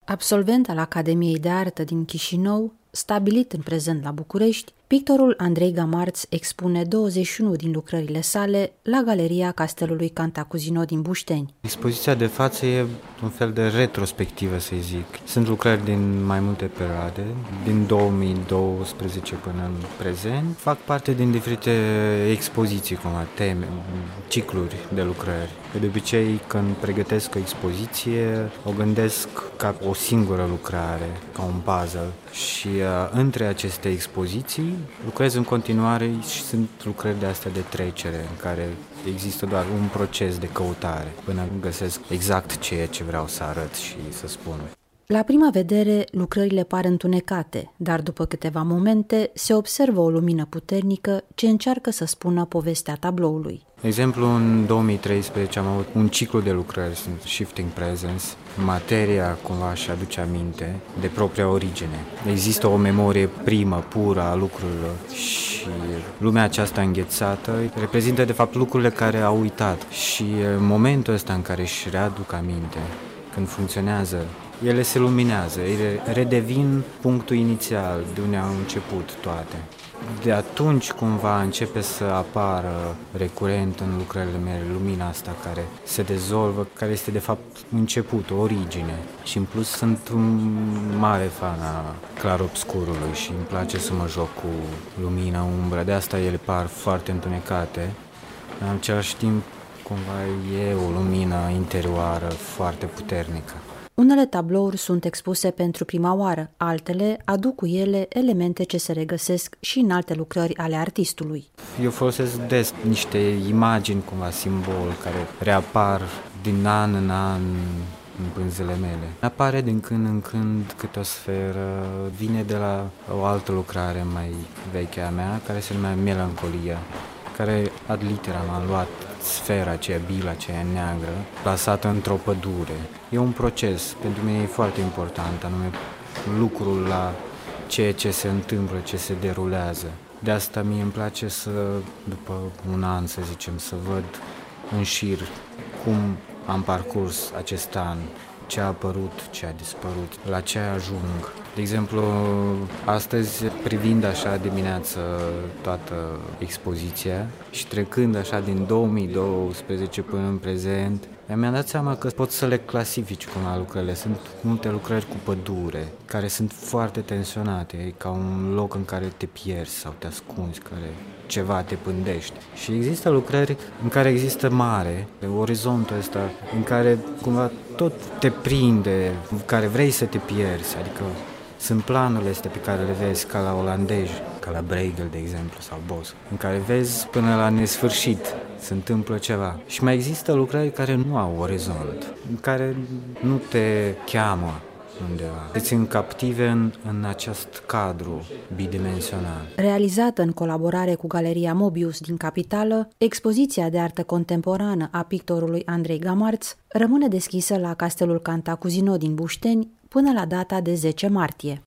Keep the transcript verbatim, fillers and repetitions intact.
Absolvent al Academiei de Artă din Chișinău, stabilit în prezent la București, pictorul Andrei Gamarț expune douăzeci și unu din lucrările sale la Galeria Castelului Cantacuzino din Bușteni. Expoziția de față e un fel de retrospectivă, să zic. Sunt lucrări din mai multe perioade, din două mii douăsprezece până în prezent. Fac parte din diferite expoziții, cum ar teme, cicluri de lucrări. De obicei, când pregătesc o expoziție, o gândesc ca o singură lucrare, ca un puzzle. Și uh, între aceste expoziții lucrez în continuare și sunt lucrări de astea de trecere, în care există doar un proces de căutare până găsesc exact ceea ce vreau să arăt și să spun. La prima vedere, lucrările par întunecate, dar după câteva momente se observă o lumină puternică ce încearcă să spună povestea tabloului. De exemplu, în două mii treisprezece am avut un ciclu de lucrări, sunt Shifting Presence. Materia cumva își aduce aminte de propria origine. Există o memorie primă, pură a lucrurilor și lumea aceasta înghețată reprezintă de fapt lucrurile care au uitat. Și momentul ăsta în care își readuc aminte, când funcționează, ele se luminează, ele redevin punctul inițial de unde au început toate. De atunci cumva începe să apară recurent în lucrările mele lumina asta care se dezolvă, care este de fapt începutul, origine. Și în plus sunt un mare fan a clar-obscurului și îmi place să mă joc cu lumina, umbră. De asta ele par foarte întunecate. În același timp cumva e o lumină interioară foarte puternică. Unele tablouri sunt expuse pentru prima oară, altele aduc cu ele elemente ce se regăsesc și în alte lucrări ale artistului. Eu folosesc des niște imagini, cumva simbol, care reapar din an în an în pânzele mele. Apare din când în când câte o sferă, vine de la o altă lucrare mai veche a mea, care se numea Melancolia, care ad literam am luat sfera aceea, bila aceea neagră, plasată într-o pădure. E un proces, pentru mine e foarte important, anume lucrul la ceea ce se întâmplă, ce se derulează. De asta mie îmi place să, după un an, să zicem, să văd în șir cum am parcurs acest an, ce a apărut, ce a dispărut, la ce ajung. De exemplu, astăzi, privind așa dimineață toată expoziția și trecând așa din două mii douăsprezece până în prezent, mi-am dat seama că pot să le clasifici cumva lucrările. Sunt multe lucrări cu pădure, care sunt foarte tensionate, e ca un loc în care te pierzi sau te ascunzi, care ceva te pândește. Și există lucrări în care există mare, orizontul ăsta, în care cumva tot te prinde, în care vrei să te pierzi, adică sunt planurile astea pe care le vezi ca la olandezi, ca la Bruegel, de exemplu, sau Bos, în care vezi până la nesfârșit, se întâmplă ceva. Și mai există lucrări care nu au orizont, în care nu te cheamă undeva. Te țin captive în, în acest cadru bidimensional. Realizată în colaborare cu Galeria Mobius din Capitală, expoziția de artă contemporană a pictorului Andrei Gamarț rămâne deschisă la Castelul Cantacuzino din Bușteni până la data de zece martie.